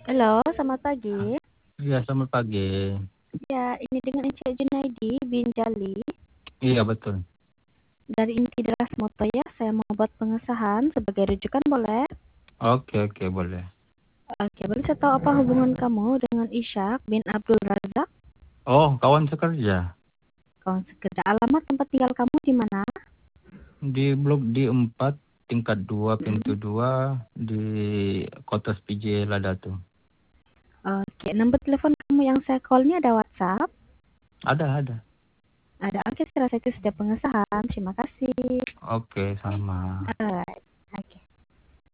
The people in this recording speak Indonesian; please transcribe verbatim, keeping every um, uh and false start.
Halo, selamat pagi. Iya, selamat pagi. Ya, ini dengan Encik Junaidi bin Jali Iya, betul. dari Inti Deras Moto ya. Saya mau buat pengesahan sebagai rujukan boleh? Oke, oke, boleh. Oke, boleh saya tahu apa hubungan kamu dengan Ishak bin Abdul Razak? Oh, kawan sekerja. Kawan sekerja. Alamat tempat tinggal kamu di mana? Di blok D empat, tingkat dua, pintu Mm-mm. dua, di Kota P J Lada tuh. Oke, nomor telepon kamu yang saya call ini ada WhatsApp? Ada, ada. Ada. Oke, saya rasa itu sudah pengesahan. Terima kasih. Oke, sama. Alright.